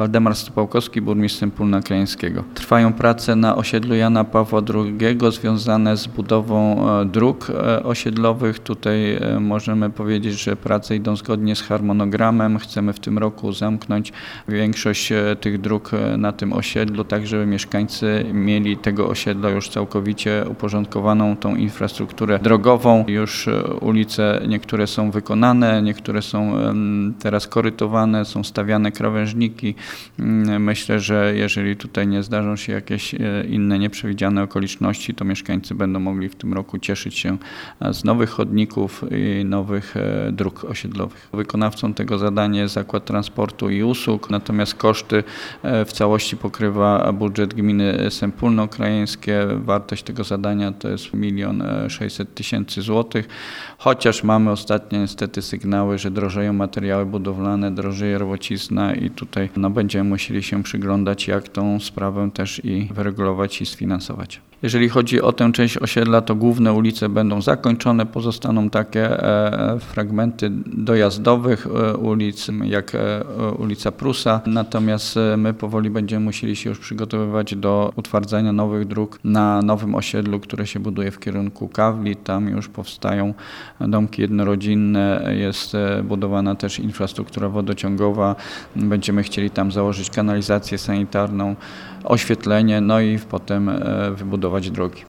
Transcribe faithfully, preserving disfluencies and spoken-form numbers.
Waldemar Stopałkowski, burmistrz Sępólna Krajeńskiego. Trwają prace na osiedlu Jana Pawła drugiego związane z budową dróg osiedlowych. Tutaj możemy powiedzieć, że prace idą zgodnie z harmonogramem. Chcemy w tym roku zamknąć większość tych dróg na tym osiedlu, tak żeby mieszkańcy mieli tego osiedla już całkowicie uporządkowaną tą infrastrukturę drogową. Już ulice niektóre są wykonane, niektóre są teraz korytowane, są stawiane krawężniki. Myślę, że jeżeli tutaj nie zdarzą się jakieś inne nieprzewidziane okoliczności, to mieszkańcy będą mogli w tym roku cieszyć się z nowych chodników i nowych dróg osiedlowych. Wykonawcą tego zadania jest Zakład Transportu i Usług, natomiast koszty w całości pokrywa budżet gminy Sępólno Krajeńskie. Wartość tego zadania to jest milion sześćset tysięcy złotych, chociaż mamy ostatnio niestety sygnały, że drożeją materiały budowlane, drożeje robocizna i tutaj no, będziemy musieli się przyglądać, jak tą sprawę też i wyregulować i sfinansować. Jeżeli chodzi o tę część osiedla, to główne ulice będą zakończone, pozostaną takie e, fragmenty dojazdowych e, ulic, jak e, ulica Prusa, natomiast my powoli będziemy musieli się już przygotowywać do utwardzania nowych dróg na nowym osiedlu, które się buduje w kierunku Kawli. Tam już powstają domki jednorodzinne, jest budowana też infrastruktura wodociągowa, będziemy chcieli tam założyć kanalizację sanitarną, oświetlenie, no i potem wybudować drogi.